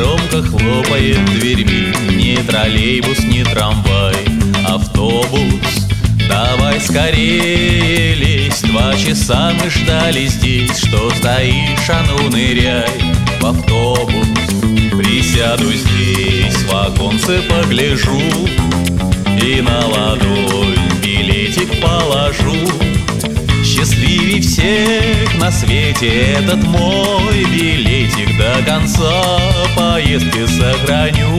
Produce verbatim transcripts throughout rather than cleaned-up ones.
громко хлопает дверьми. Ни троллейбус, ни трамвай, автобус. Давай скорее лезь, два часа мы ждали здесь. Что стоишь, а ну ныряй в автобус. Присяду здесь, в оконце погляжу и на ладонь билетик положу. Счастливей всех на свете этот мой билетик. До конца поездки сохраню.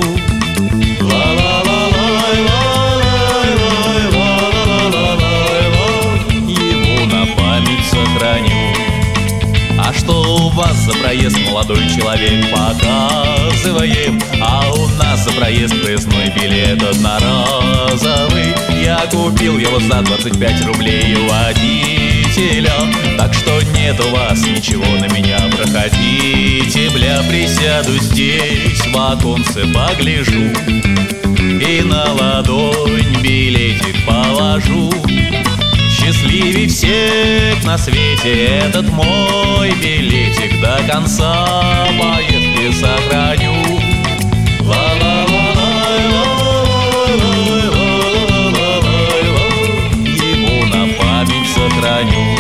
Его на память сохраню. А что у вас за проезд, молодой человек, показываем? А у нас за проезд проездной билет одноразовый. Я купил его за двадцать пять рублей у водителя. Так что нет у вас ничего на меня, проходите, бля. Присяду здесь, в оконце погляжу и на ладонь билетик положу. Счастливей всех на свете этот мой билетик. До конца поездки сохраню. Его на память сохраню.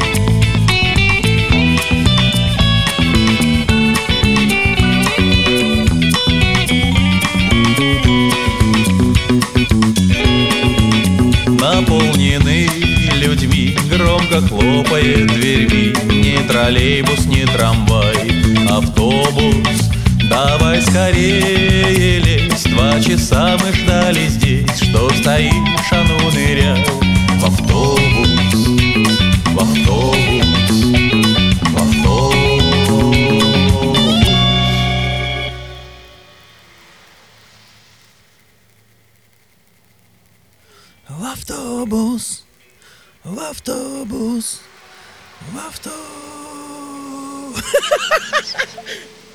Наполнены людьми, громко хлопает дверьми. Ни троллейбус, ни трамвай, автобус. Давай скорее лезь, два часа мы ждали здесь. Что стоишь, а ну ныряй в автобус, в автобус, в автобус. В автобус, в автобус, в автобус.